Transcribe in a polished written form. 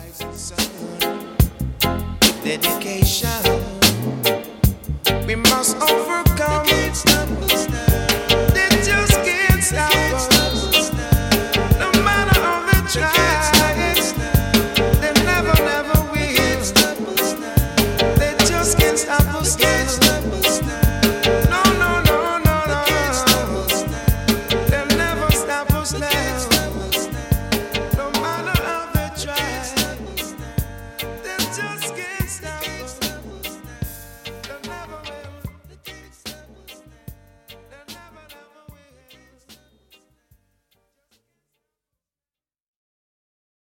Dedication. We must overcome. We can't stop us now.